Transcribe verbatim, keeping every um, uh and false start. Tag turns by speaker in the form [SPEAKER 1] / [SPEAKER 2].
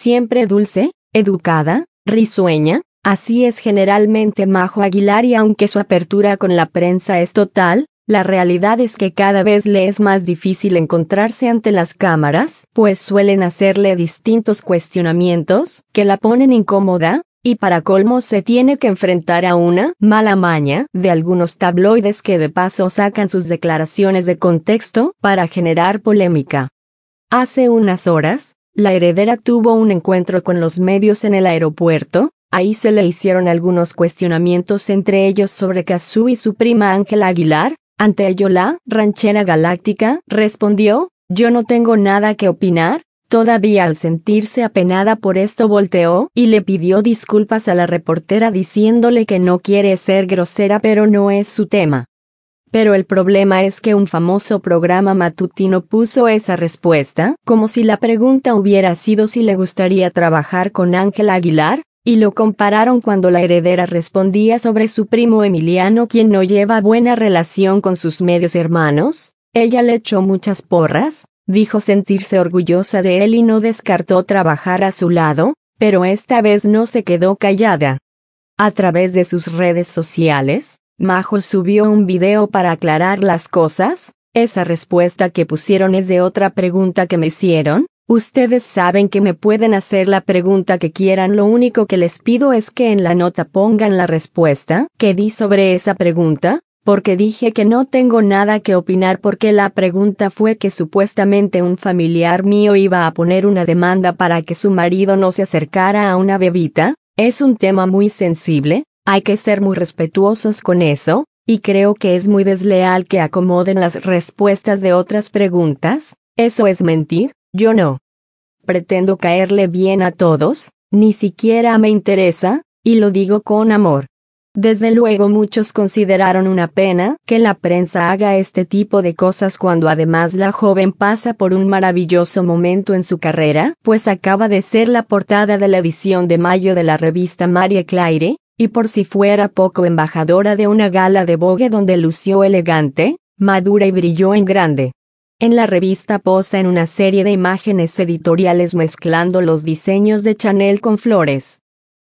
[SPEAKER 1] siempre dulce, educada, risueña. Así es generalmente Majo Aguilar, y aunque su apertura con la prensa es total, la realidad es que cada vez le es más difícil encontrarse ante las cámaras, pues suelen hacerle distintos cuestionamientos que la ponen incómoda, y para colmo se tiene que enfrentar a una mala maña de algunos tabloides que de paso sacan sus declaraciones de contexto para generar polémica. Hace unas horas, la heredera tuvo un encuentro con los medios en el aeropuerto. Ahí se le hicieron algunos cuestionamientos, entre ellos sobre Cazzu y su prima Ángela Aguilar. Ante ello la ranchera galáctica respondió: yo no tengo nada que opinar. Todavía al sentirse apenada por esto volteó y le pidió disculpas a la reportera diciéndole que no quiere ser grosera, pero no es su tema. Pero el problema es que un famoso programa matutino puso esa respuesta como si la pregunta hubiera sido si le gustaría trabajar con Ángela Aguilar. Y lo compararon cuando la heredera respondía sobre su primo Emiliano, quien no lleva buena relación con sus medios hermanos. Ella le echó muchas porras, dijo sentirse orgullosa de él y no descartó trabajar a su lado, pero esta vez no se quedó callada. A través de sus redes sociales, Majo subió un video para aclarar las cosas. Esa respuesta que pusieron es de otra pregunta que me hicieron. Ustedes saben que me pueden hacer la pregunta que quieran, lo único que les pido es que en la nota pongan la respuesta que di sobre esa pregunta, porque dije que no tengo nada que opinar porque la pregunta fue que supuestamente un familiar mío iba a poner una demanda para que su marido no se acercara a una bebita. Es un tema muy sensible, hay que ser muy respetuosos con eso, y creo que es muy desleal que acomoden las respuestas de otras preguntas. Eso es mentir. Yo no pretendo caerle bien a todos, ni siquiera me interesa, y lo digo con amor. Desde luego muchos consideraron una pena que la prensa haga este tipo de cosas cuando además la joven pasa por un maravilloso momento en su carrera, pues acaba de ser la portada de la edición de mayo de la revista Marie Claire, y por si fuera poco, embajadora de una gala de Vogue donde lució elegante, madura y brilló en grande. En la revista posa en una serie de imágenes editoriales mezclando los diseños de Chanel con flores.